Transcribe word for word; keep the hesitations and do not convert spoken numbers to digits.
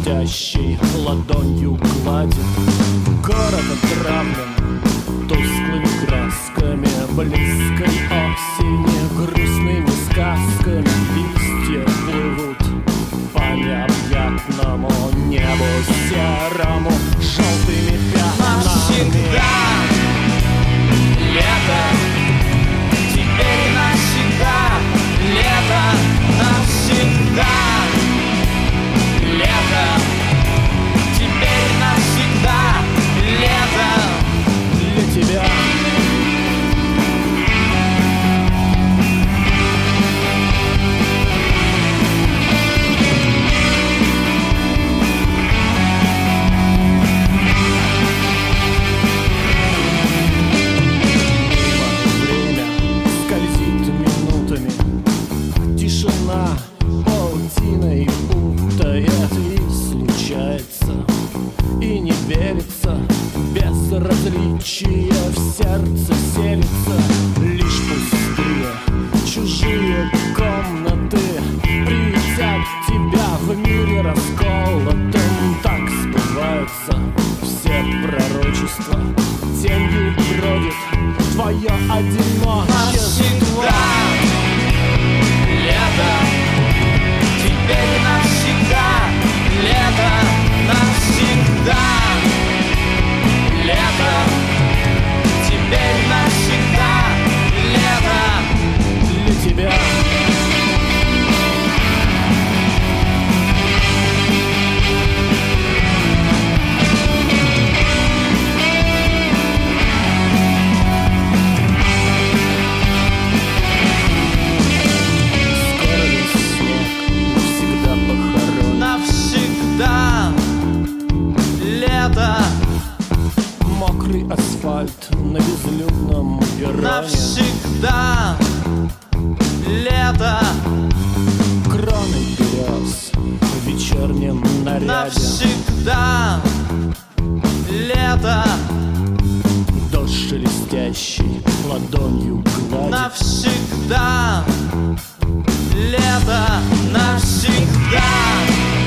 шелестящей ладонью гладит. Город отравлен тусклыми красками близкой осени, грустными сказками. Листья плывут по необъятному небу серому желтыми пятнами. Навсегда лето, теперь и навсегда лето, навсегда лето, теперь и навсегда лето для тебя. Тишина паутиной путает и случается, и не верится, безразличие в сердце селится. Лишь пустые чужие комнаты приютят тебя в мире расколотом. Так сбываются все пророчества, тенью бродит твое одиночество. Лето, теперь и навсегда лето, навсегда лето, теперь и навсегда лето для тебя. Мокрый асфальт на безлюдном перроне. Навсегда лето, кроны берез в вечернем наряде. навсегда лето, Дождь шелестящий ладонью гладит. навсегда лето, навсегда